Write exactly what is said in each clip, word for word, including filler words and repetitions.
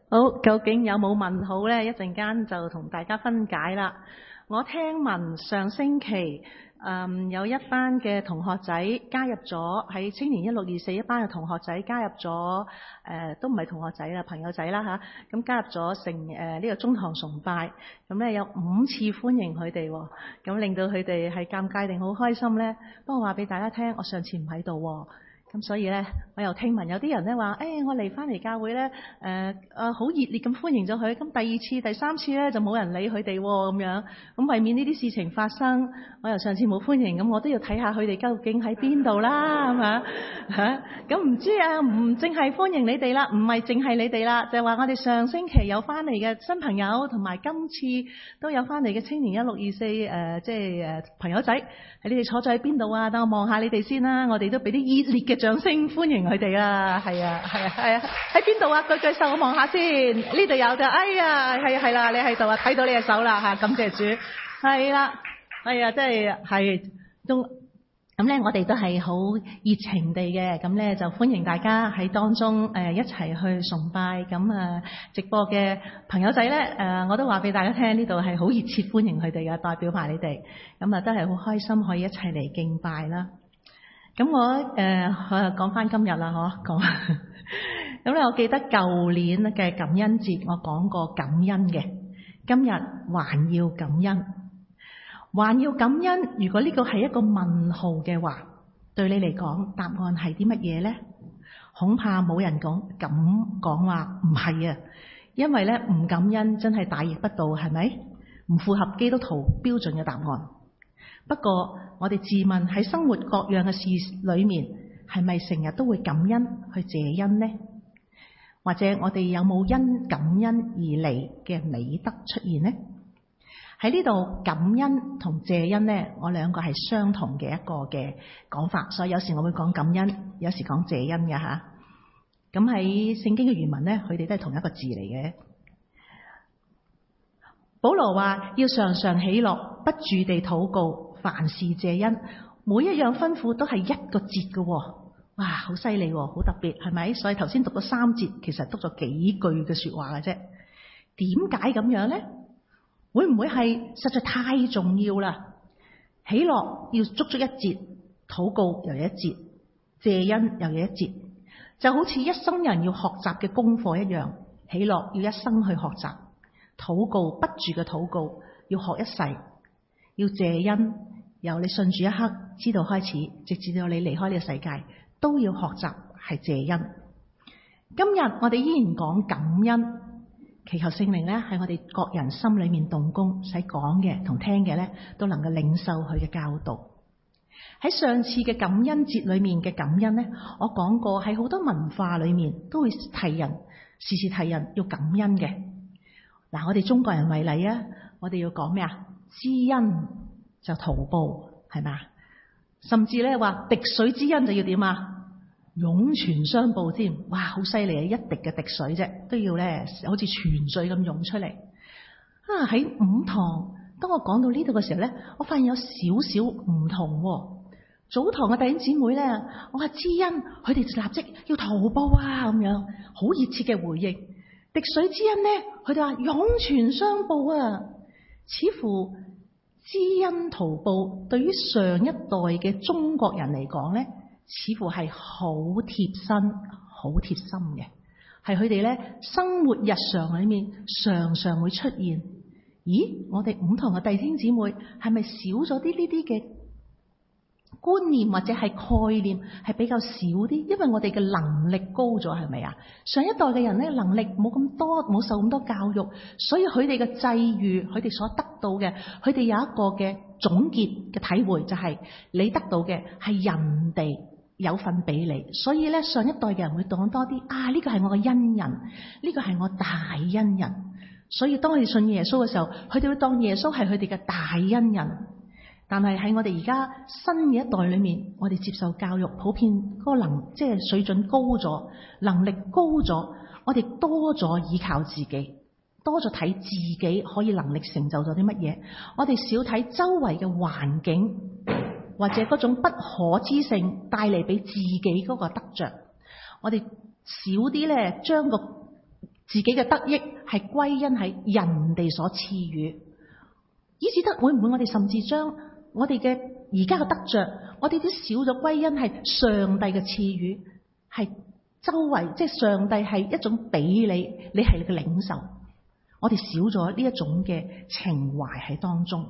好，究竟有冇問好呢？一陣間就同大家分解啦。我聽聞上星期嗯有一班嘅同學仔加入咗喺青年一六二四一班嘅同學仔加入咗誒、呃、都唔係同學仔啦，朋友仔啦吓，咁加入咗成誒呢個中堂崇拜，咁咧有五次歡迎佢哋，咁令到佢哋係尷尬定好開心咧？不過話俾大家聽，我上次唔喺度。咁所以咧，我又聽聞有啲人咧話，誒、哎，我嚟翻嚟教會咧，誒誒好熱烈咁歡迎咗佢。咁第二次、第三次咧就冇人理佢哋喎，咁樣。咁為免呢啲事情發生，我又上次冇歡迎，咁我都要睇下佢哋究竟喺邊度啦，係嘛嚇？咁唔知啊，唔淨係歡迎你哋啦，唔係淨係你哋啦，就係、是、話我哋上星期有翻嚟嘅新朋友，同埋今次都有翻嚟嘅青年一六二四誒，即係誒朋友仔，喺你哋坐咗喺邊度啊？等我望下你哋先啦，我哋都俾啲熱烈嘅掌聲歡迎佢哋啊！係啊，係啊，係啊，喺邊度啊？舉舉手，我望下先。呢度有就，哎呀，係啊，係啦，你喺度啊，睇到你嘅手啦嚇，感謝主。係啦，係啊，即係係都咁咧，我哋都係好熱情地嘅，咁咧就歡迎大家喺當中誒一齊去崇拜。咁啊，直播嘅朋友仔咧誒，我都話俾大家聽，呢度係好熱切歡迎佢哋嘅，代表埋你哋。咁啊，都係好開心可以一齊嚟敬拜啦。咁我誒講翻今日啦，嗬講咁咧，我記得舊年嘅感恩節，我講過感恩嘅。今日還要感恩，還要感恩。如果呢個係一個問號嘅話，對你嚟講，答案係啲乜嘢呢？恐怕冇人講咁講話唔係啊，因為咧唔感恩真係大逆不道，係咪？唔符合基督徒標準嘅答案。不過我哋自問喺生活各樣嘅事裏面，係咪成日都會感恩去謝恩呢？或者我哋有冇因感恩而嚟嘅美德出現呢？喺呢度感恩同謝恩呢，我兩個係相同嘅一個嘅講法，所以有時我會講感恩，有時講謝恩嘅吓。咁喺聖經嘅原文呢，佢哋都係同一個字嚟嘅。保羅話要常常喜樂，不住地禱告，凡事謝恩。每一樣吩咐都係一個節嘅，哇，好犀利，好特別，係咪？所以頭先讀咗三節，其實讀咗幾句嘅說話嘅啫。點解咁樣呢？會唔會係實在太重要啦？喜樂要足足一節，禱告又有一節，謝恩又有一節，就好似一生人要學習嘅功課一樣。喜樂要一生去學習，禱告不住嘅禱告要學一世，要謝恩由你信主一刻知道開始，直至到你離開呢個世界，都要學習係謝恩。今日我哋依然講感恩，祈求聖靈咧喺我哋各人心裏面動工，使講嘅同聽嘅咧都能夠領受佢嘅教導。喺上次嘅感恩節裏面嘅感恩咧，我講過喺好多文化裏面都會提人，時時提人要感恩嘅。嗱，我哋中國人為例啊，我哋要講咩啊？知恩就圖報，係嘛？甚至咧話滴水之恩就要點啊？湧泉相報添，哇，好犀利啊！一滴嘅滴水啫，都要咧好似泉水咁湧出嚟啊！喺五堂，當我講到呢度嘅時候咧，我發現有少少唔同。早堂嘅弟兄姊妹咧，我話知恩，佢哋立即要圖報啊，咁樣好熱切嘅回應。滴水之恩咧，佢哋話湧泉相報啊，似乎知恩圖報對於上一代嘅中國人嚟講咧，似乎係好貼身、好貼心嘅，係佢哋咧生活日常裏面常常會出現。咦，我哋五堂嘅弟兄姊妹係咪少咗啲呢啲嘅觀念或者係概念係比較少啲？因為我哋嘅能力高咗，係咪啊？上一代嘅人咧能力冇咁多，冇受咁多教育，所以佢哋嘅際遇，佢哋所得到嘅，佢哋有一個嘅總結嘅體會，就係你得到嘅係人哋有份俾你，所以咧上一代嘅人會講多啲啊，呢個係我嘅恩人，呢個係我大恩人。所以當佢哋信耶穌嘅時候，佢哋會當耶穌係佢哋嘅大恩人。但係喺我哋而家新嘅一代裏面，我哋接受教育，普遍嗰個能即係水準高咗，能力高咗，我哋多咗依靠自己，多咗睇自己可以能力成就咗啲乜嘢，我哋少睇周圍嘅環境或者嗰種不可知性帶嚟俾自己嗰個得着，我哋少啲咧將個自己嘅得益係歸因喺人哋所賜予，以至得會唔會我哋甚至將我哋嘅而家嘅得着，我哋都少咗歸因係上帝嘅賜予，係周圍即係上帝係一種俾你，你係你嘅領受，我哋少咗呢一種嘅情懷喺當中。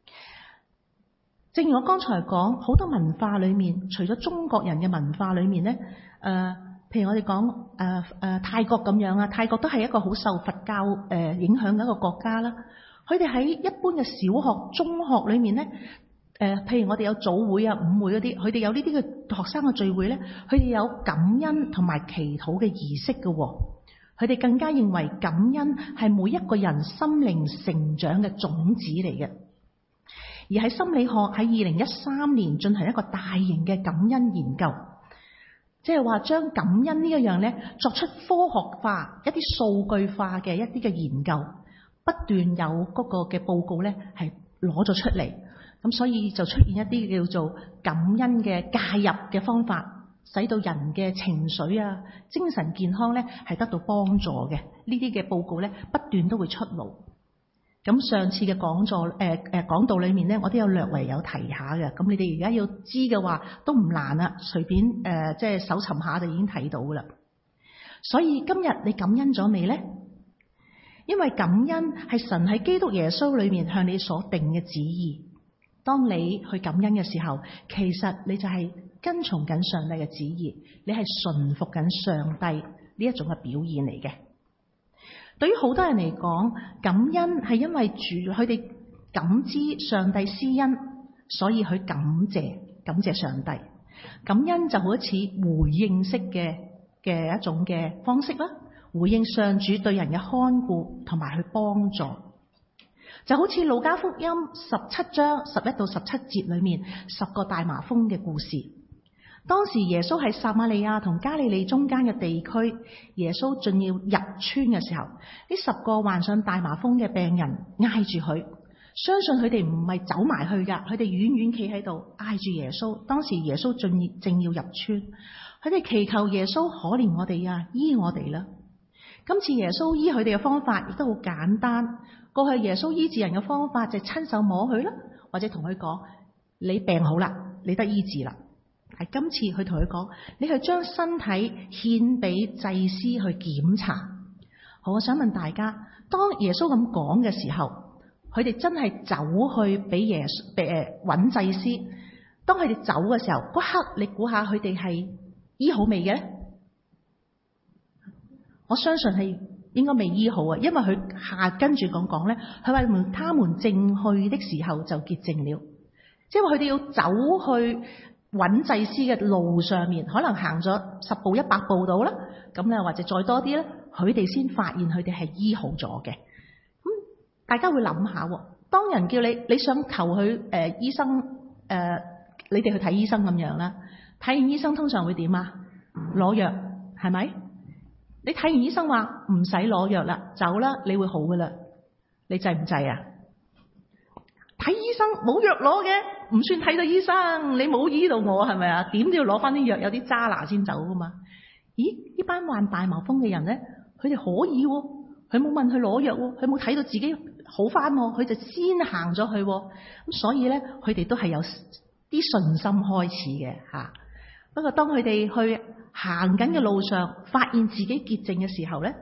正如我剛才講，好多文化裏面，除咗中國人嘅文化裏面咧，誒、呃，譬如我哋講誒誒泰國咁樣啊，泰國都係一個好受佛教誒、呃、影響嘅一個國家啦。佢哋喺一般嘅小學、中學裏面咧，誒、呃，譬如我哋有早會啊、午會嗰啲，佢哋有呢啲嘅學生嘅聚會咧，佢哋有感恩同埋祈禱嘅儀式嘅、哦。佢哋更加認為感恩係每一個人心靈成長嘅種子嚟嘅。而喺心理學喺二零一三年進行一個大型嘅感恩研究，即係話將感恩呢一樣咧作出科學化、一啲數據化嘅一啲嘅研究，不斷有嗰個嘅報告咧係攞咗出嚟，咁所以就出現一啲叫做感恩嘅介入嘅方法，使到人嘅情緒啊、精神健康咧係得到幫助嘅。呢啲嘅報告咧不斷都會出爐。咁上次嘅講座誒誒講道裏面咧，我都有略為有提下嘅。咁你哋而家要知嘅話都唔難啦，隨便誒、呃、即係搜尋下就已經睇到噶啦。所以今日你感恩咗未咧？因為感恩係神喺基督耶穌裏面向你所定嘅旨意。當你去感恩嘅時候，其實你就係跟從緊上帝嘅旨意，你係順服緊上帝呢一種嘅表現嚟嘅。對於好多人嚟講，感恩係因為主佢哋感知上帝施恩，所以去感謝感謝上帝。感恩就好似回應式嘅嘅一種嘅方式啦，回應上主對人嘅看顧同埋去幫助。就好似路加福音十七章十一到十七節裏面十個大麻風嘅故事。當時耶穌喺撒瑪利亞同加利利中間嘅地區，耶穌正要入村嘅時候，呢十個患上大麻風嘅病人挨住佢，相信佢哋唔係走埋去噶，佢哋遠遠企喺度挨住耶穌。當時耶穌正正要入村，佢哋祈求耶穌可憐我哋啊，醫我哋啦。今次耶穌醫佢哋嘅方法亦都好簡單，過去耶穌醫治人嘅方法就係親手摸佢啦，或者同佢講你病好啦，你得醫治啦。係今次佢同佢講，你去將身體獻俾祭司去檢查。好，我想問大家，當耶穌咁講嘅時候，佢哋真係走去俾耶穌誒揾祭司。當佢哋走嘅時候，嗰刻你估下佢哋係醫好未嘅？我相信係應該未醫好啊，因為佢下跟住咁講咧，佢話他們正去的時候就潔淨了，即係話佢哋要走去揾祭司嘅路上面，可能行咗十步一百步到啦，咁咧或者再多啲咧，佢哋先發現佢哋係醫好咗嘅。咁大家會諗下，當人叫你你想求佢誒、呃、醫生誒、呃，你哋去睇醫生咁樣啦，睇完醫生通常會點啊？攞藥係咪？你睇完醫生話唔使攞藥啦，走啦，你會好噶啦，你制唔制啊？睇醫生冇藥攞嘅，唔算睇到醫生，你冇醫到我係咪啊？點都要攞翻啲藥，有啲渣拿先走噶嘛？咦？呢班患大麻風嘅人咧，佢哋可以喎，佢冇問佢攞藥喎，佢冇睇到自己好翻喎，佢就先行咗去喎。咁所以咧，佢哋都係有啲信心開始嘅吓。不過當佢哋去行緊嘅路上，發現自己潔淨嘅時候咧，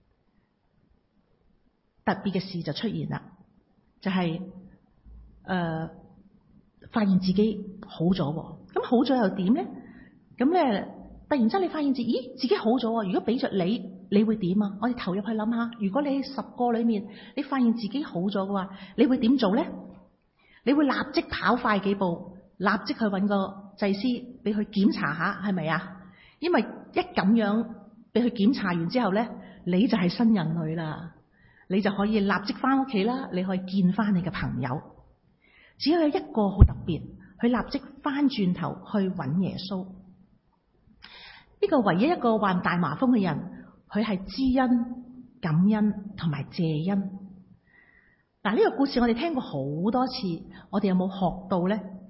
特別嘅事就出現啦，就係、是。誒、呃，發現自己好咗，咁好咗又點咧？咁咧，突然之間你發現自己，咦，自己好咗。如果俾着你，你會點啊？我哋投入去諗下，如果你十個裏面，你發現自己好咗嘅話，你會點做咧？你會立即跑快幾步，立即去搵個祭司，俾佢檢查下，係咪啊？因為一咁樣俾佢檢查完之後咧，你就係新人類啦，你就可以立即翻屋企啦，你可以見翻你嘅朋友。只有一個好特別，佢立即翻轉頭去揾耶穌。呢個唯一一個患大麻風嘅人，佢係知恩、感恩同埋謝恩。嗱，呢個故事我哋聽過好多次，我哋有冇學到咧？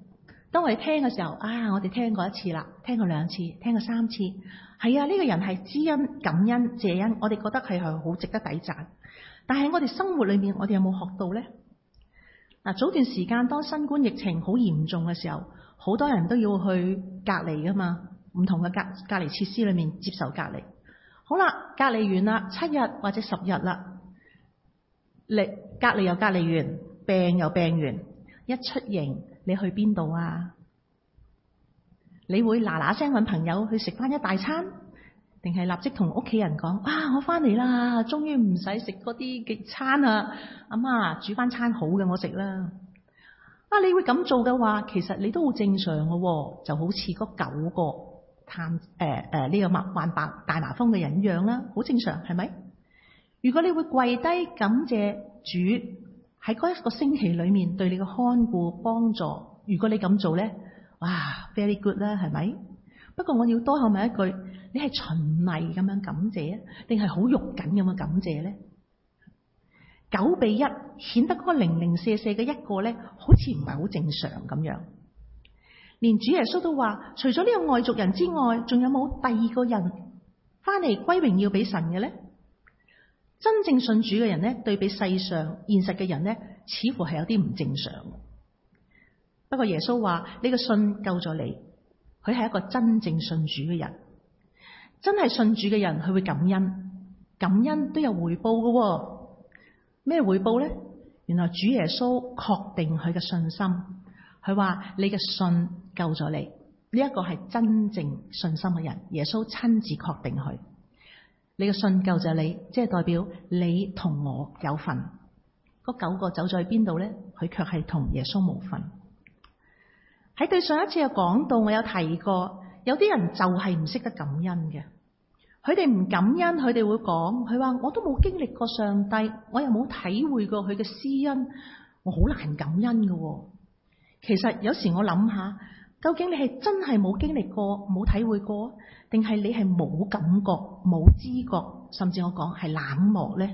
當我哋聽嘅時候，啊，我哋聽過一次啦，聽過兩次，聽過三次，係啊，呢個人係知恩、感恩、謝恩，我哋覺得係係好值得抵讚。但係我哋生活裏面，我哋有冇學到呢？嗱，早段時間當新冠疫情好嚴重嘅時候，好多人都要去隔離噶嘛，唔同嘅隔隔離設施裏面接受隔離。好啦，隔離完啦，七日或者十日啦，你隔離又隔離完，病又病完，一出營你去邊度啊？你會嗱嗱聲搵朋友去食翻一大餐，定係立即同屋企人講啊，我翻嚟啦，終於唔使食嗰啲極餐啊！阿媽煮翻餐好嘅我食啦。啊，你會咁做嘅話，其實你都好正常嘅，就好似嗰九個探誒誒呢個麻患白大麻風嘅人一樣啦，好正常係咪？如果你會跪低感謝主喺嗰一個星期裏面對你嘅看顧幫助，如果你咁做咧，哇 very good 啦，係咪？不過我要多口問一句，你係循例咁樣感謝，定係好肉緊咁樣感謝咧？九比一顯得嗰個零零舍舍嘅一個咧，好似唔係好正常咁樣。連主耶穌都話，除咗呢個外族人之外，仲有冇第二個人翻嚟歸榮耀俾神嘅咧？真正信主嘅人咧，對比世上現實嘅人咧，似乎係有啲唔正常。不過耶穌話，呢個信救咗你，佢係一個真正信主嘅人。真係信主嘅人，佢會感恩，感恩都有回報嘅。咩回報咧？原來主耶穌確定佢嘅信心，佢話你嘅信救咗你，呢一個係真正信心嘅人。耶穌親自確定佢，你嘅信救咗你，即係代表你同我有份。嗰九個走咗去邊度咧？佢卻係同耶穌無份。喺對上一次嘅講道，我有提過，有啲人就係唔識得感恩嘅。佢哋唔感恩，佢哋會講，佢話我都冇經歷過上帝，我又冇體會過佢嘅施恩，我好難感恩嘅。其實有時我諗下，究竟你係真係冇經歷過、冇體會過，定係你係冇感覺、冇知覺，甚至我講係冷漠呢？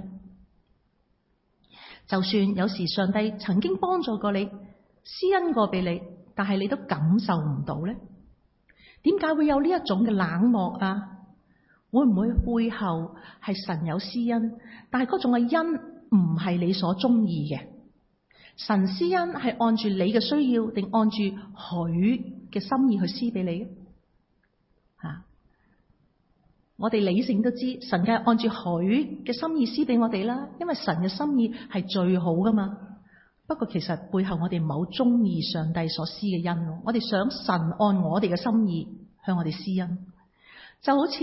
就算有時上帝曾經幫助過你、施恩過俾你，但係你都感受唔到呢？點解會有呢一種嘅冷漠啊？會唔會背後係神有施恩，但係嗰種嘅恩唔係你所中意嘅？神施恩係按住你嘅需要，定按住佢嘅心意去施俾你？吓、啊，我哋理性都知，神梗係按住佢嘅心意施俾我哋啦，因為神嘅心意係最好噶嘛。不過其實背後我哋唔係好中意上帝所施嘅恩，我哋想神按我哋嘅心意向我哋施恩，就好似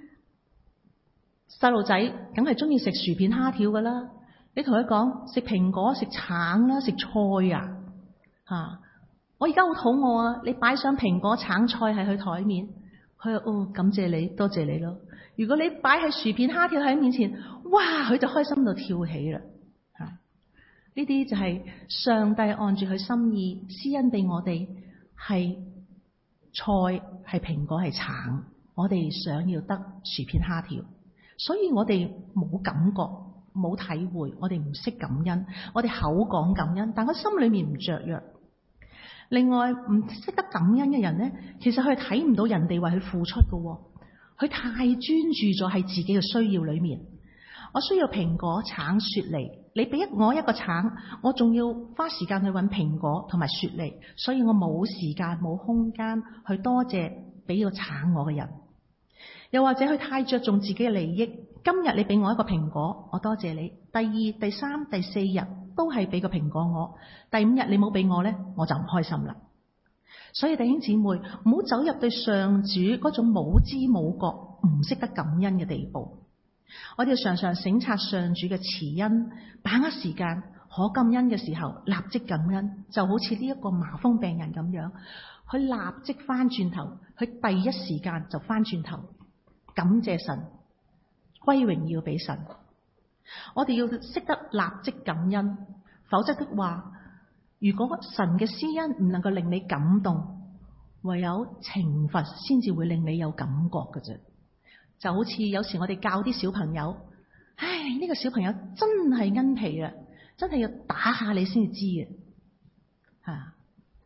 細路仔梗係中意食薯片蝦條噶啦，你同佢講食蘋果、食橙啦、食菜啊，吓、啊，我而家好肚餓啊！你擺上蘋果、橙菜喺佢台面，佢話哦，感謝你，多謝你咯。如果你擺喺薯片蝦條喺面前，哇，佢就開心到跳起啦。吓、啊，呢啲就係上帝按住佢心意施恩俾我哋，係菜、係蘋果、係橙，我哋想要得薯片蝦條。所以我哋冇感覺、冇體會，我哋唔識感恩，我哋口講感恩，但佢心裏面唔雀躍。另外，唔識得感恩嘅人咧，其實佢係睇唔到人哋為佢付出嘅，佢太專注咗喺自己嘅需要裏面。我需要蘋果、橙、雪梨，你俾我一個橙，我仲要花時間去搵蘋果同埋雪梨，所以我冇時間、冇空間去多謝俾個橙我嘅人。又或者佢太着重自己嘅利益，今日你俾我一個蘋果，我多謝你。第二、第三、第四日都係俾個蘋果我，第五日你冇俾我咧，我就唔開心啦。所以弟兄姊妹，唔好走入對上主嗰種冇知冇覺、唔識得感恩嘅地步。我哋要常常省察上主嘅慈恩，把握時間，可感恩嘅時候立即感恩，就好似呢一個麻風病人咁樣，佢立即翻轉頭，佢第一時間就翻轉頭。感謝神，歸榮耀俾神。我哋要識得立即感恩，否則的話，如果神嘅施恩唔能夠令你感動，唯有懲罰先至會令你有感覺嘅啫。就好似有時我哋教啲小朋友，唉，呢個小朋友真係奀皮啊，真係要打下你先至知嘅。吓，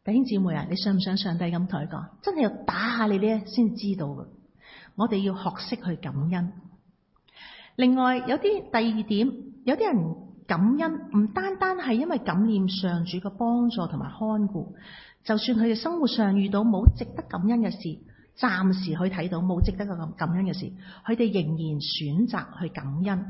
弟兄姊妹啊，你想唔想上帝咁同佢講？真係要打下你咧先知道嘅。我哋要學識去感恩。另外有啲第二點，有啲人感恩唔單單係因為感念上主嘅幫助同埋看顧，就算佢哋生活上遇到冇值得感恩嘅事，暫時去睇到冇值得嘅感恩嘅事，佢哋仍然選擇去感恩。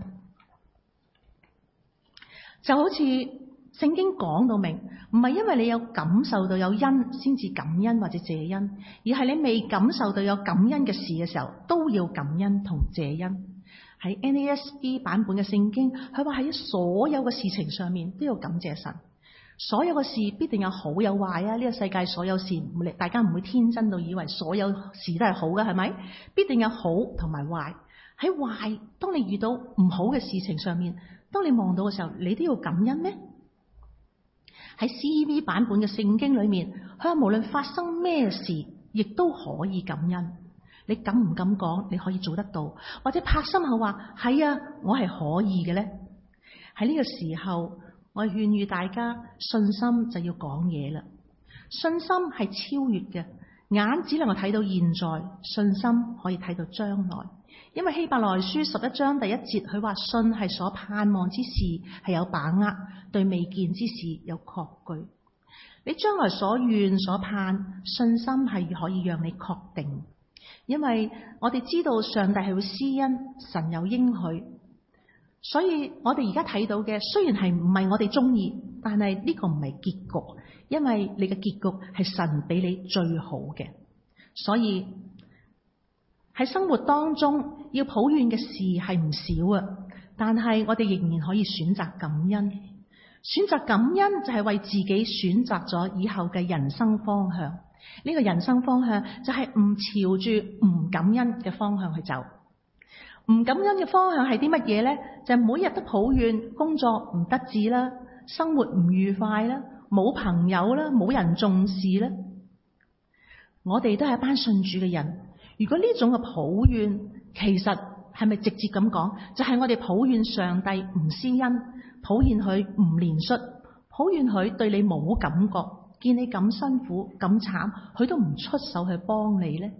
就好似聖經講到明，唔係因為你有感受到有恩先至感恩或者謝恩，而係你未感受到有感恩嘅事嘅時候，都要感恩同謝恩。喺 N A S B 版本嘅聖經，佢話喺所有嘅事情上面都要感謝神。所有嘅事必定有好有壞啊！呢個世界所有事，大家唔會天真到以為所有事都係好嘅，係咪？必定有好同埋壞。喺壞，當你遇到唔好嘅事情上面，當你望到嘅時候，你都要感恩咩？喺 C E V 版本嘅聖經裏面，佢話無論發生咩事，亦都可以感恩。你敢唔敢講？你可以做得到，或者拍心口話係啊，我係可以嘅咧。喺呢個時候，我勸喻大家，信心就要講嘢啦。信心係超越嘅，眼只能夠睇到現在，信心可以睇到將來。因為希伯來書十一章第一節，佢話信係所盼望之事係有把握，對未見之事有確據。你將來所願所盼，信心係可以讓你確定。因為我哋知道上帝係會施恩，神有應許，所以我哋而家睇到嘅雖然係唔係我哋中意，但係呢個唔係結局，因為你嘅結局係神俾你最好嘅。所以喺生活當中要抱怨嘅事係唔少啊，但係我哋仍然可以選擇感恩。選擇感恩就係為自己選擇咗以後嘅人生方向。呢個人生方向就係唔朝住唔感恩嘅方向去走。唔感恩嘅方向係啲乜嘢呢？就係每日都抱怨工作唔得志啦，生活唔愉快啦，冇朋友啦，冇人重視啦。我哋都係一班信主嘅人，如果呢種嘅抱怨，其實係咪直接咁講？就係我哋抱怨上帝唔施恩，抱怨佢唔憐恤，抱怨佢對你冇感覺，見你咁辛苦咁慘，佢都唔出手去幫你呢？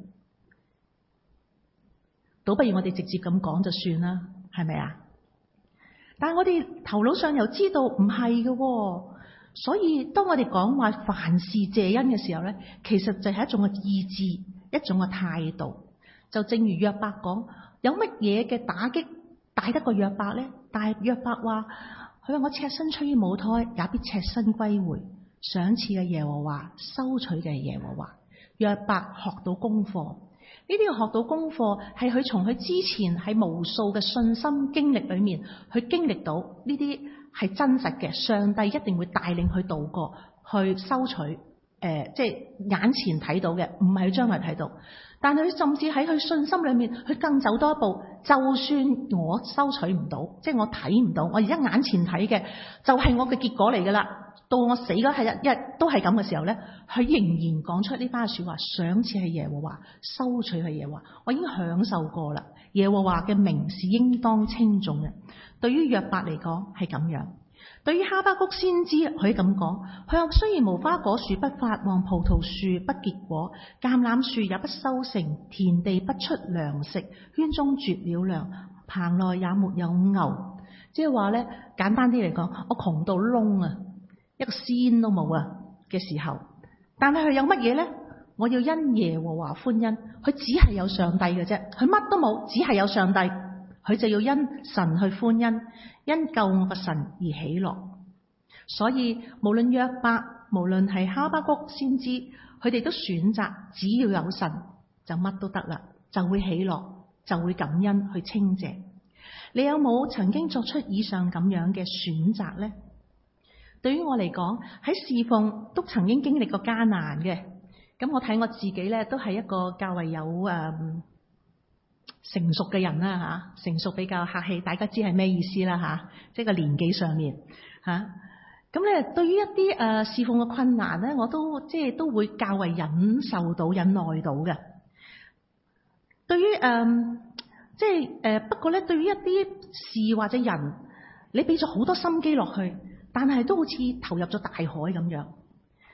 倒不如我哋直接咁講就算啦，係咪啊？但係我哋頭腦上又知道唔係嘅，所以當我哋講話凡事謝恩嘅時候咧，其實就係一種嘅意志，一種嘅態度。就正如約伯講，有乜嘢嘅打擊大得過約伯咧？但係約伯話，佢話我赤身出於母胎，也必赤身歸回。賞賜嘅耶和華，收取嘅耶和華。約伯學到功課，呢啲要學到功課係佢從佢之前喺無數嘅信心經歷裏面去經歷到呢啲係真實嘅，上帝一定會帶領佢度過，去收取誒、呃，即係眼前睇到嘅，唔係將來睇到。但係佢甚至喺佢信心裏面，佢更走多一步。就算我收取唔到，即係我睇唔到，我而家眼前睇嘅就係我嘅結果嚟噶啦。到我死嗰係一日都係咁嘅時候咧，佢仍然講出呢番說話，賞賜係耶和華，收取係耶和華。我已經享受過啦，耶和華嘅名是應當稱頌嘅。對於約伯嚟講係咁樣，對於哈巴谷先知佢咁講，佢話雖然無花果樹不發旺，葡萄樹不結果，橄欖樹也不收成，田地不出糧食，圈中絕了糧，棚內也沒有牛。即係話咧，簡單啲嚟講，我窮到窿啊，一個仙都冇啊嘅時候，但係佢有乜嘢咧？我要因耶和華歡欣。佢只係有上帝嘅啫，佢乜都冇，只係有上帝，佢就要因神去歡欣，因救我嘅神而喜樂。所以無論約伯，無論係哈巴谷先知，佢哋都選擇只要有神就乜都得啦，就會喜樂，就會感恩去稱謝。你有冇曾經作出以上咁樣嘅選擇呢？對於我嚟講，喺侍奉都曾經經歷過艱難嘅。咁我睇我自己咧，都係一個較為有誒、嗯、成熟嘅人啦吓，成熟比較客氣，大家知係咩意思啦吓，即係個年紀上面吓。咁咧，對於一啲誒侍奉嘅困難咧，我都即係都會較為忍受到、忍耐到嘅。對於誒、嗯、即係誒、呃，不過咧，對於一啲事或者人，你俾咗好多心機落去，但係都好似投入咗大海咁樣。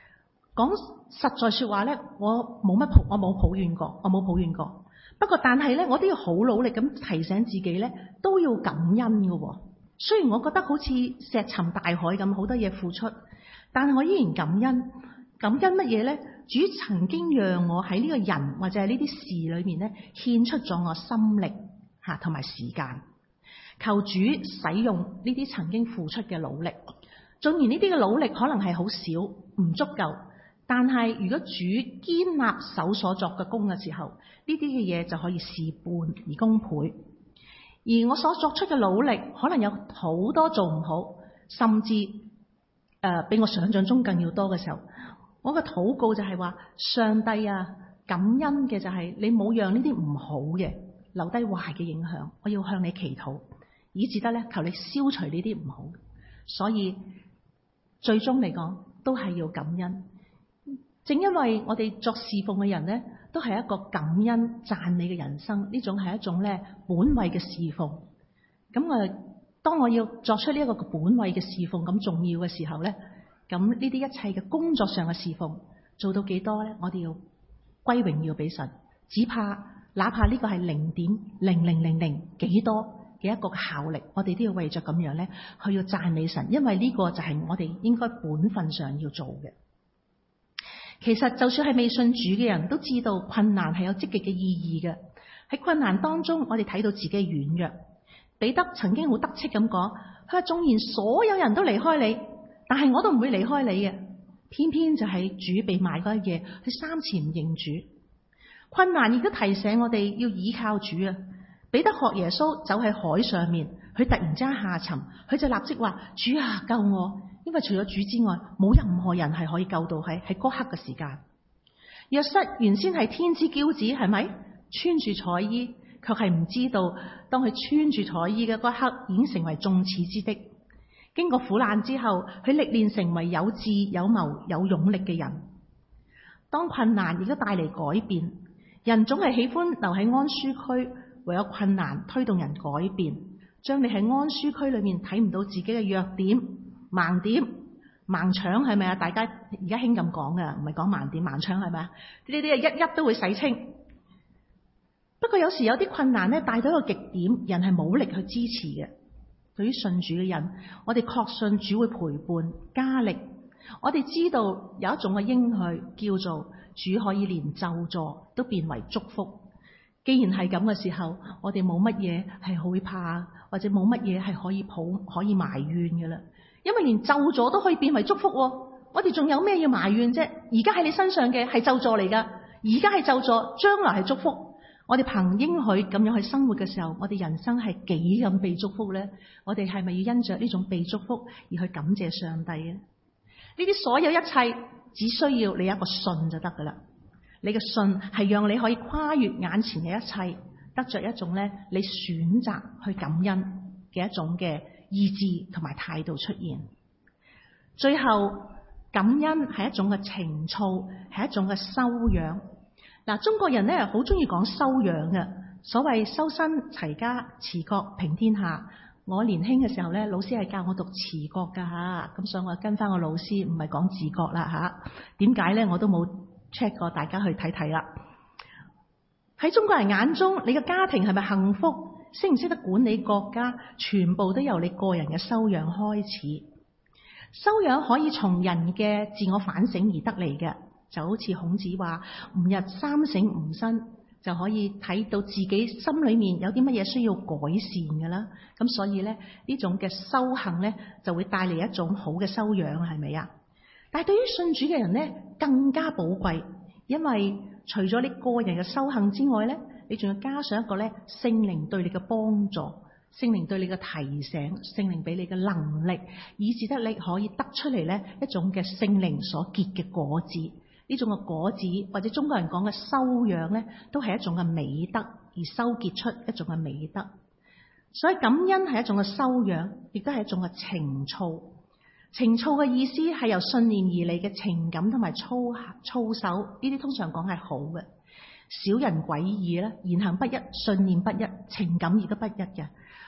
講實在說話咧，我冇乜抱，我冇抱怨過，我冇抱怨過。不過但係咧，我都要好努力咁提醒自己咧，都要感恩嘅。雖然我覺得好似石沉大海咁，好多嘢付出，但係我依然感恩。感恩乜嘢咧？主曾經讓我喺呢個人或者係呢啲事裏面咧，獻出咗我心力吓同埋時間。求主使用呢啲曾經付出嘅努力。縱然呢啲嘅努力可能係好少，唔足夠，但係如果主堅立手所作嘅工嘅時候，呢啲嘅嘢就可以事半而功倍。而我所作出嘅努力，可能有好多做唔好，甚至誒、呃、比我想象中更要多嘅時候，我嘅禱告就係話：上帝啊，感恩嘅就係你冇讓呢啲唔好嘅留低壞嘅影響，我要向你祈禱，以至得咧求你消除呢啲唔好。所以最終嚟講，都係要感恩。正因為我哋作侍奉嘅人咧，都係一個感恩讚美嘅人生，呢種係一種咧本位嘅侍奉。咁我當我要作出呢一個本位嘅侍奉咁重要嘅時候咧，咁呢啲一切嘅工作上嘅侍奉做到幾多咧？我哋要歸榮耀俾神，只怕哪怕呢個係零點零零零零幾多嘅一個效力，我哋都要為着咁樣咧去要讚美神，因為呢個就係我哋應該本分上要做嘅。其實就算係未信主嘅人都知道困難係有積極嘅意義嘅。喺困難當中，我哋睇到自己軟弱。彼得曾經好得戚咁講：佢話縱然所有人都離開你，但係我都唔會離開你嘅。偏偏就係主被賣嗰一夜，佢三次唔認主。困難亦都提醒我哋要依靠主啊！彼得學耶穌走喺海上面，佢突然之間下沉，佢就立即話：主啊，救我！因為除咗主之外，冇任何人係可以救到喺喺嗰刻嘅時間。約瑟原先係天之驕子，係咪穿住彩衣，卻係唔知道當佢穿住彩衣嘅嗰刻，已經成為眾矢之的。經過苦難之後，佢歷練成為有智有謀有勇力嘅人。當困難亦都帶嚟改變，人總係喜歡留喺安舒區，唯有困難推動人改變，將你喺安舒區裏面睇唔到自己嘅弱點、盲點、盲腸係咪啊？大家而家興咁講㗎，唔係講盲點、盲腸係咪啊？呢啲一一都會洗清。不過有時有啲困難咧，帶到一個極點，人係冇力去支持嘅。對於信主嘅人，我哋確信主會陪伴加力。我哋知道有一種嘅應許叫做主可以連咒詛都變為祝福。既然係咁嘅時候，我哋冇乜嘢係好怕，或者冇乜嘢係可以抱可以埋怨嘅啦。因為連咒詛都可以變為祝福，我哋仲有咩要埋怨啫？而家喺你身上嘅係咒詛嚟噶，而家係咒詛，將來係祝福。我哋憑應許咁樣去生活嘅時候，我哋人生係幾咁被祝福咧？我哋係咪要因着呢種被祝福而去感謝上帝咧？呢啲所有一切，只需要你有一個信就得噶啦。你嘅信係讓你可以跨越眼前嘅一切，得着一種咧你選擇去感恩嘅一種嘅意志同埋態度出現。最後，感恩係一種嘅情操，係一種嘅修養。嗱，中國人咧好中意講修養嘅，所謂修身齊家治國平天下。我年輕嘅時候咧，老師係教我讀治國噶吓，咁所以我跟翻個老師，唔係講治國啦吓。點解咧？我都冇 check 過，大家去睇睇啦。喺中國人眼中，你嘅家庭係咪幸福？識唔識得管理國家？全部都由你個人嘅修養開始。修養可以從人嘅自我反省而得嚟嘅。就好似孔子話：吾日三省吾身，就可以睇到自己心裏面有啲乜嘢需要改善嘅啦。咁所以咧，呢種嘅修行咧，就會帶嚟一種好嘅修養，係咪啊？但係對於信主嘅人咧，更加寶貴，因為除咗你個人嘅修行之外咧，你仲要加上一個咧聖靈對你嘅幫助，聖靈對你嘅提醒，聖靈俾你嘅能力，以致得你可以得出嚟咧一種嘅聖靈所結嘅果子。呢種嘅果子，或者中國人講嘅修養咧，都係一種嘅美德，而修結出一種嘅美德。所以感恩係一種嘅修養，亦都係一種嘅情操。情操嘅意思係由信念而嚟嘅情感同埋操操守，呢啲通常講係好嘅。小人詭異啦，言行不一，信念不一，情感亦都不一嘅。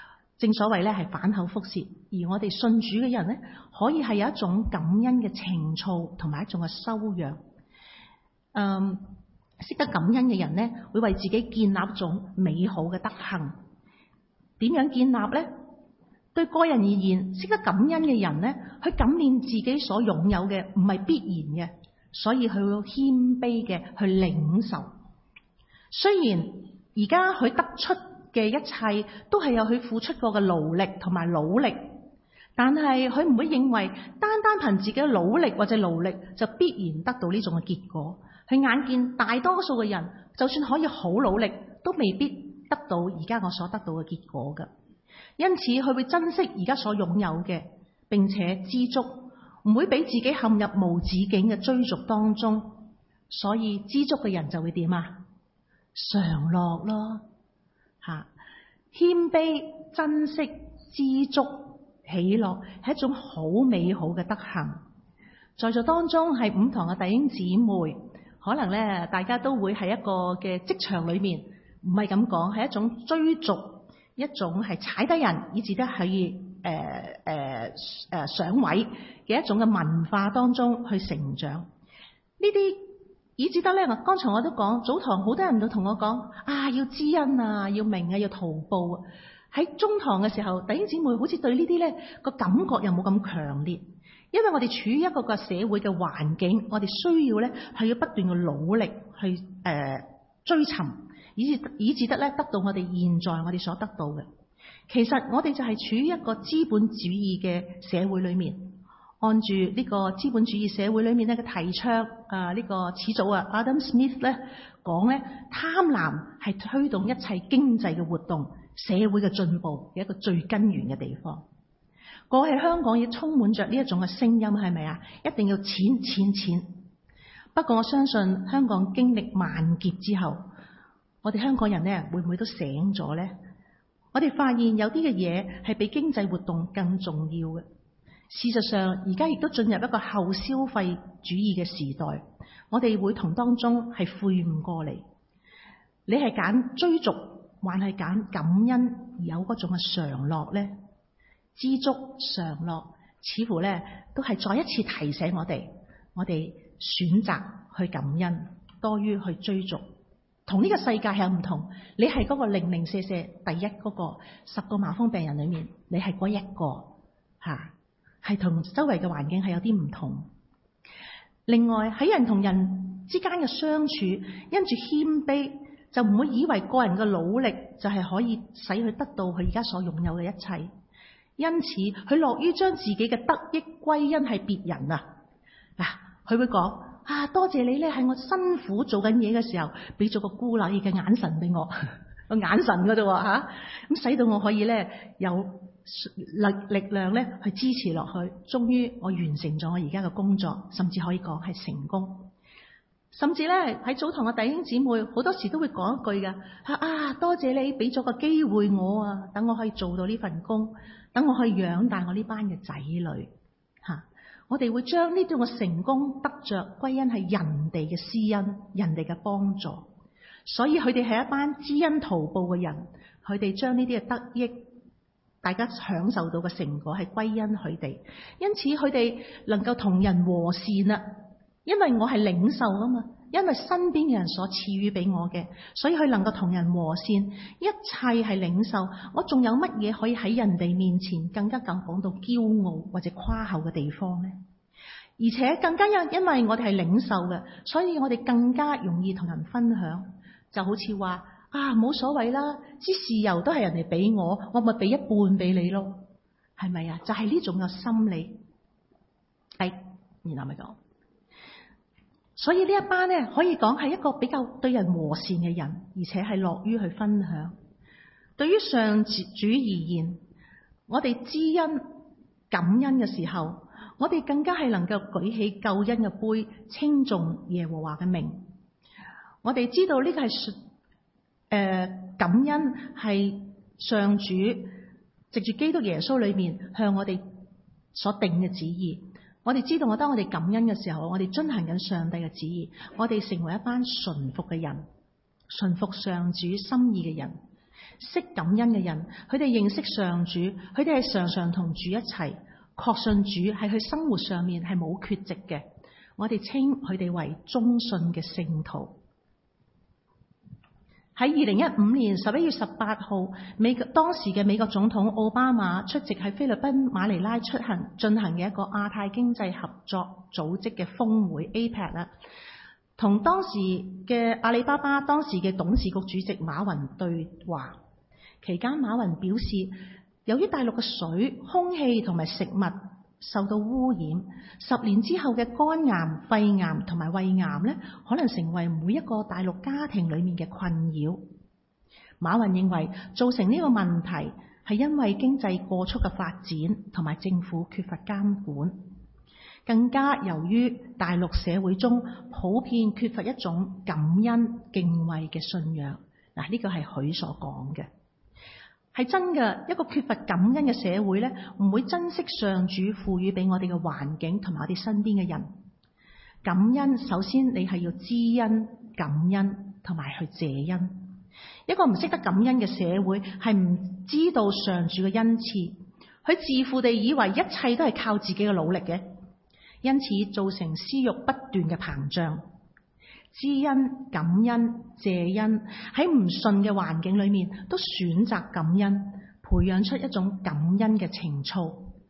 正所謂咧係反口覆舌，而我哋信主嘅人咧，可以係有一種感恩嘅情操同埋一種嘅修養。嗯，識得感恩嘅人咧，會為自己建立一種美好嘅德行。點樣建立咧？對個人而言，識得感恩嘅人咧，去感念自己所擁有嘅唔係必然嘅，所以佢會謙卑嘅去領受。雖然而家佢得出嘅一切都係有佢付出過嘅勞力同埋努力，但係佢唔會認為單單憑自己嘅努力或者勞力就必然得到呢種嘅結果。佢眼見大多數嘅人，就算可以好努力，都未必得到而家我所得到嘅結果㗎。因此佢會珍惜而家所擁有嘅，並且知足，唔會俾自己陷入無止境嘅追逐當中。所以知足嘅人就會點啊？常樂咯。吓，謙卑、珍惜、知足、喜樂係一種好美好嘅德行。在座當中係五堂嘅弟兄姊妹，可能咧大家都會喺一個嘅職場裏面，唔係咁講，係一種追逐，一種係踩低人，以至得可以誒誒誒上位嘅一種嘅文化當中去成長。呢啲以至得咧，我剛才我都講，早堂好多人都同我講啊，要知恩啊，要明啊，要圖報啊。喺中堂嘅時候，弟兄姊妹好似對呢啲咧個感覺又冇咁強烈，因為我哋處於一個個社會嘅環境，我哋需要咧係要不斷嘅努力去誒、呃、追尋，以至以至得咧得到我哋現在我哋所得到嘅。其實我哋就係處於一個資本主義嘅社會裏面。按住呢個資本主義社會裏面咧嘅提倡，啊、這、呢個始祖啊 Adam Smith 咧講咧，貪婪係推動一切經濟嘅活動、社會嘅進步嘅一個最根源嘅地方。過去香港亦充滿着呢一種嘅聲音，係咪啊？一定要錢錢錢。不過我相信香港經歷萬劫之後，我哋香港人咧會唔會都醒咗咧？我哋發現有啲嘅嘢係比經濟活動更重要嘅。事實上，而家亦都進入一個後消費主義嘅時代，我哋會同當中係悔悟過嚟。你係揀追逐，還係揀感恩而有嗰種嘅常樂呢？知足常樂，似乎咧都係再一次提醒我哋，我哋選擇去感恩多於去追逐。同呢個世界係唔同，你係嗰個零零舍舍第一嗰個十個麻風病人裏面，你係嗰一個吓。係同周圍嘅環境係有啲唔同。另外喺人同人之間嘅相處，因住謙卑，就唔會以為個人嘅努力就係可以使佢得到佢而家所擁有嘅一切。因此佢樂於將自己嘅得益歸因係別人啊。嗱，佢會講啊，多謝你咧，喺我辛苦做緊嘢嘅時候，俾咗個孤立嘅眼神俾我，個眼神嗰度吓，咁使到我可以咧有力力量咧去支持落去，終於我完成咗我而家嘅工作，甚至可以講係成功。甚至咧喺早堂嘅弟兄姊妹好多時都會講一句嘅啊，多謝你俾咗個機會我啊，等我可以做到呢份工，等我可以養大我呢班嘅仔女吓、啊。我哋會將呢種嘅成功得着歸因係人哋嘅施恩，人哋嘅幫助，所以佢哋係一班知恩圖報嘅人，佢哋將呢啲嘅得益，大家享受到嘅成果係歸因佢哋，因此佢哋能夠同人和善啦。因為我係領受啊嘛，因為身邊嘅人所賜予俾我嘅，所以佢能夠同人和善，一切係領受。我仲有乜嘢可以喺人哋面前更加咁講到驕傲或者誇口嘅地方呢？而且更加因因為我哋係領受嘅，所以我哋更加容易同人分享。就好似話啊，冇所謂啦，支豉油都係人哋俾我，我咪俾一半俾你咯，係咪啊？就係、是、呢種嘅心理。係，然後咪講。所以呢一班咧，可以講係一個比較對人和善嘅人，而且係樂於去分享。對於上主而言，我哋知恩感恩嘅時候，我哋更加係能夠舉起救恩嘅杯，稱頌耶和華嘅名。我哋知道呢個係誒、呃、感恩係上主藉住基督耶穌裏面向我哋所定嘅旨意。我哋知道，我當我哋感恩嘅時候，我哋遵行緊上帝嘅旨意，我哋成為一班順服嘅人，順服上主心意嘅人。 識感恩嘅人，佢哋認識上主，佢哋係常常同主一齊，確信主喺佢生活上面係冇缺席嘅。我哋稱佢哋為忠信嘅聖徒。喺二零一五年十一月十八號，美國當時嘅美國總統奧巴馬出席喺菲律賓馬尼拉出行進行嘅一個亞太經濟合作組織嘅峰會 A P E C 啦，同當時嘅阿里巴巴當時嘅董事局主席馬雲對話。期間馬雲表示，由於大陸嘅水、空氣同埋食物受到污染，十年之後嘅肝癌、肺癌同埋胃癌咧，可能成為每一個大陸家庭裏面嘅困擾。馬雲認為造成呢個問題係因為經濟過速嘅發展同埋政府缺乏監管，更加由於大陸社會中普遍缺乏一種感恩敬畏嘅信仰。嗱，呢個係佢所講嘅。係真嘅，一個缺乏感恩嘅社會咧，唔會珍惜上主賦予俾我哋嘅環境同埋我哋身邊嘅人。感恩首先你係要知恩、感恩同埋去謝恩。一個唔識得感恩嘅社會係唔知道上主嘅恩賜，佢自負地以為一切都係靠自己嘅努力嘅，因此造成私欲不斷嘅膨脹。知恩、感恩、謝恩喺唔順嘅環境裏面都選擇感恩，培養出一種感恩嘅情操。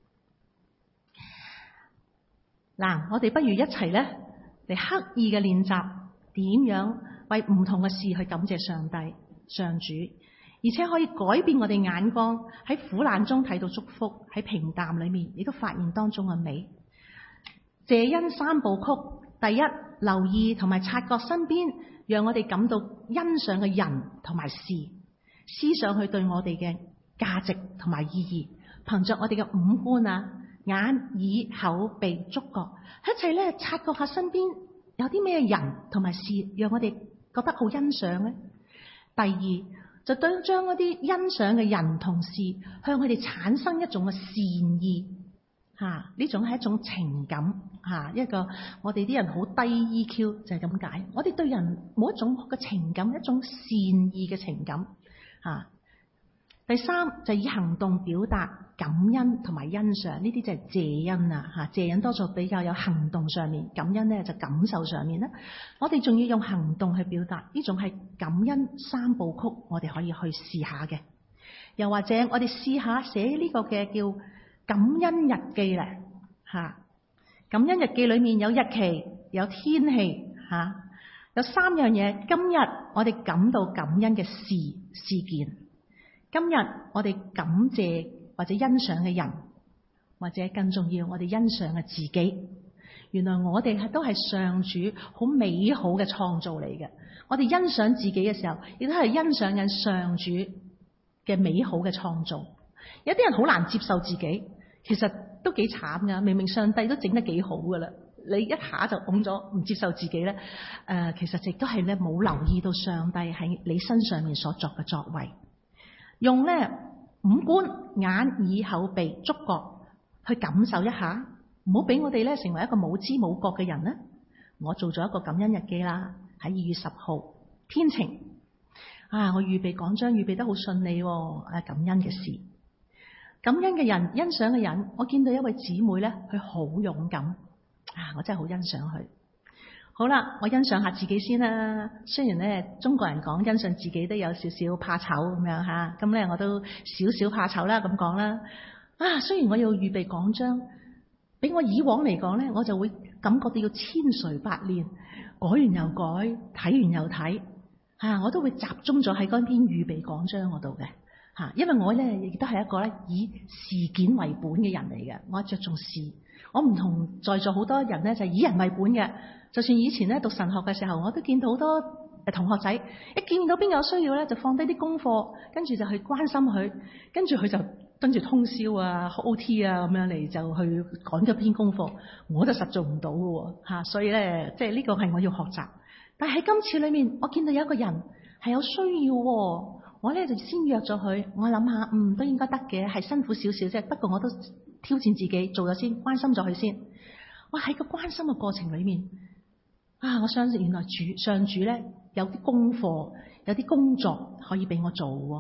嗱，我哋不如一齊咧嚟刻意嘅練習點樣為唔同嘅事去感謝上帝、上主，而且可以改變我哋眼光，喺苦難中睇到祝福，喺平淡裏面亦都發現當中嘅美。謝恩三部曲。第一，留意同埋察覺身邊讓我哋感到欣賞嘅人同埋事，思想佢對我哋嘅價值同埋意義，憑着我哋嘅五官啊，眼、耳、口、鼻、觸覺，一齊咧察覺下身邊有啲咩人同埋事，讓我哋覺得好欣賞咧。第二，就對將嗰啲欣賞嘅人同事向佢哋產生一種嘅善意。吓，呢種係一種情感吓，一個我哋啲人好低 E Q 就係咁解。我哋對人冇一種嘅情感，一種善意嘅情感吓。第三就係以行動表達感恩同埋欣賞，呢啲就係謝恩啊吓。謝恩多數比較有行動上面，感恩咧就感受上面啦。我哋仲要用行動去表達，呢種係感恩三部曲，我哋可以去試下嘅。又或者我哋試下寫呢個嘅叫感恩日記咧吓，感恩日記裏面有日期、有天氣吓，有三樣嘢。今日我哋感到感恩嘅事事件，今日我哋感謝或者欣賞嘅人，或者更重要我哋欣賞嘅自己。原來我哋係都係上主好美好嘅創造嚟嘅。我哋欣賞自己嘅時候，亦都係欣賞緊上主嘅美好嘅創造。有啲人好難接受自己，其實都幾慘噶。明明上帝都整得幾好噶啦，你一下就拱咗唔接受自己咧。誒、呃，其實亦都係咧冇留意到上帝喺你身上面所作嘅作為。用咧五官眼耳口鼻觸覺去感受一下，唔好俾我哋咧成為一個冇知冇覺嘅人咧。我做咗一個感恩日記啦，喺二月十號天晴啊，我預備講章預備得好順利喎。啊，感恩嘅事。感恩嘅人，欣賞嘅人，我見到一位姊妹咧，佢好勇敢啊！我真係好欣賞佢。好啦，我欣賞下自己先啦。雖然咧中國人講欣賞自己都有少少怕醜咁樣吓，咁咧我都少少怕醜啦咁講啦。啊，雖然我要預備講章，比我以往嚟講咧，我就會感覺到要千錘百煉，改完又改，睇完又睇，啊，我都會集中咗喺嗰篇預備講章嗰度嘅。吓，因為我咧亦都係一個咧以事件為本嘅人嚟嘅，我着重事，我唔同在座好多人咧就係以人為本嘅。就算以前咧讀神學嘅時候，我都見到好多誒同學仔一見到邊有需要咧，就放低啲功課，跟住就去關心佢，跟住佢就跟住通宵啊、O T 啊咁樣嚟就去趕咗篇功課，我就實做唔到嘅吓，所以咧即係呢個係我要學習。但係喺今次裏面，我見到有一個人係有需要喎。我咧就先約咗佢，我諗下，嗯，都應該得嘅，係辛苦少少啫。不過我都挑戰自己做咗先，關心咗佢先。哇！喺個關心嘅過程裏面，啊，我相信原來主上主咧有啲功課，有啲工作可以俾我做，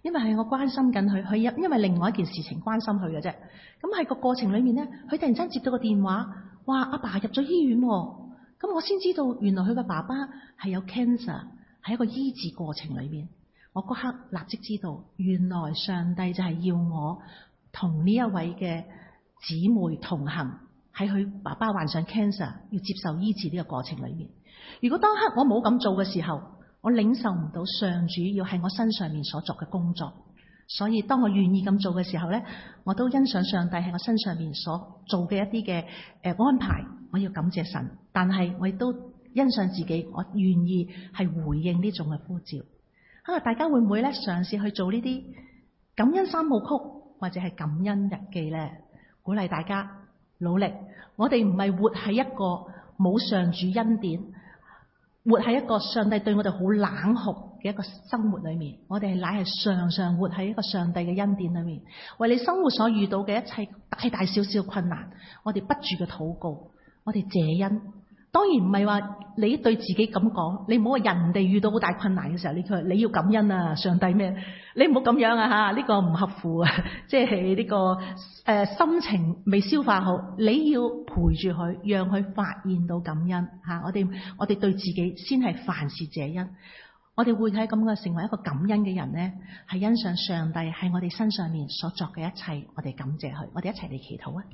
因為係我關心緊佢，佢因因為另外一件事情關心佢嘅啫。咁喺個過程裏面咧，佢突然間接到個電話，話阿爸入咗醫院喎。咁我先知道原來佢嘅爸爸係有 cancer， 喺一個醫治過程裏面。我嗰刻立即知道，原來上帝就係要我同呢一位嘅姊妹同行，喺佢爸爸患上 cancer 要接受醫治呢個過程裏面。如果當刻我冇咁做嘅時候，我領受唔到上主要喺我身上面所作嘅工作。所以當我願意咁做嘅時候咧，我都欣賞上帝喺我身上面所做嘅一啲嘅誒安排，我要感謝神。但係我亦都欣賞自己，我願意係回應呢種嘅呼召。啊，大家會唔會咧嘗試去做呢啲感恩三部曲或者係感恩日記咧？鼓勵大家努力。我哋唔係活喺一個冇上主恩典，活喺一個上帝對我哋好冷酷嘅一個生活裏面，我哋乃係常常活喺一個上帝嘅恩典裏面，為你生活所遇到嘅一切大大小小困難，我哋不住嘅禱告，我哋謝恩。當然唔係話你對自己咁講，你唔好話人哋遇到好大困難嘅時候，你佢你要感恩啊，上帝咩？你唔好咁樣啊吓，呢、這個唔合乎啊，即係呢個誒、呃、心情未消化好，你要陪住佢，讓佢發現到感恩吓、啊。我哋我哋對自己先係凡事謝恩，我哋會喺咁嘅成為一個感恩嘅人咧，係欣賞上帝喺我哋身上面所作嘅一切，我哋感謝佢，我哋一齊嚟祈禱啊！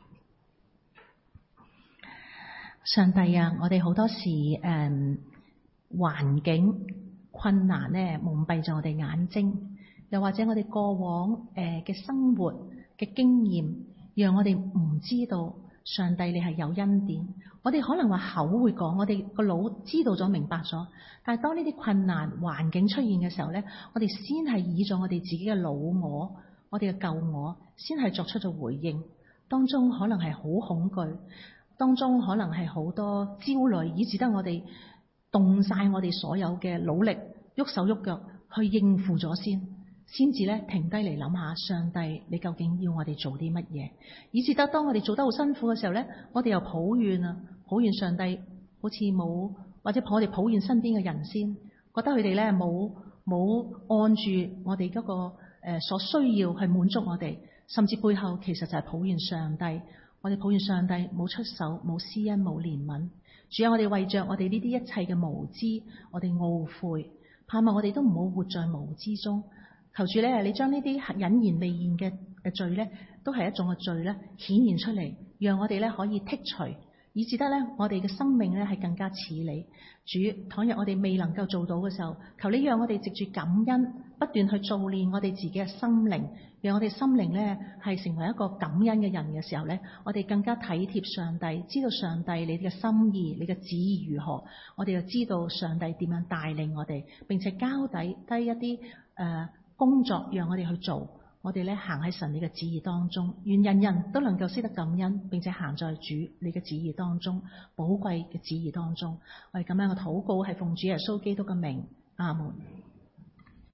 上帝啊，我哋好多時誒、嗯、環境困難咧蒙蔽咗我哋眼睛，又或者我哋過往誒嘅、呃、生活嘅經驗，讓我哋唔知道上帝你係有恩典。我哋可能話口會講，我哋個腦知道咗明白咗，但係當呢啲困難環境出現嘅時候咧，我哋先係以咗我哋自己嘅老我，我哋嘅舊我，先係作出咗回應，當中可能係好恐懼。當中可能係好多焦慮，以致得我哋動晒我哋所有嘅努力，喐手喐腳去應付咗先，先至咧停低嚟諗下，上帝你究竟要我哋做啲乜嘢？以致得當我哋做得好辛苦嘅時候咧，我哋又抱怨啊，抱怨上帝好似冇，或者我哋抱怨身邊嘅人先，覺得佢哋咧冇冇按住我哋嗰個誒所需要去滿足我哋，甚至背後其實就係抱怨上帝。我哋抱怨上帝冇出手、冇施恩、冇憐憫。主啊，我哋為着我哋呢啲一切嘅無知，我哋懊悔，盼望我哋都唔好活在無知中。求主咧，你將呢啲隱然未現嘅嘅罪咧，都係一種嘅罪咧，顯現出嚟，讓我哋咧可以剔除，以至得咧我哋嘅生命咧係更加似你。主，倘若我哋未能夠做到嘅時候，求你讓我哋藉住感恩，不斷去造練我哋自己嘅心靈，讓我哋心靈咧係成為一個感恩嘅人嘅時候咧，我哋更加體貼上帝，知道上帝你嘅心意、你嘅旨意如何，我哋就知道上帝點樣帶領我哋，並且交底低一啲誒、呃、工作，讓我哋去做。我哋咧行喺神你嘅旨意當中，願人人都能夠識得感恩，並且行在主你嘅旨意當中，寶貴嘅旨意當中。我哋咁樣嘅禱告係奉主耶穌基督嘅名，阿門。